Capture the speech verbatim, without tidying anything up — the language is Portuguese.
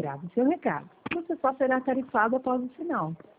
grave seu recado. Você só será tarifado após o sinal.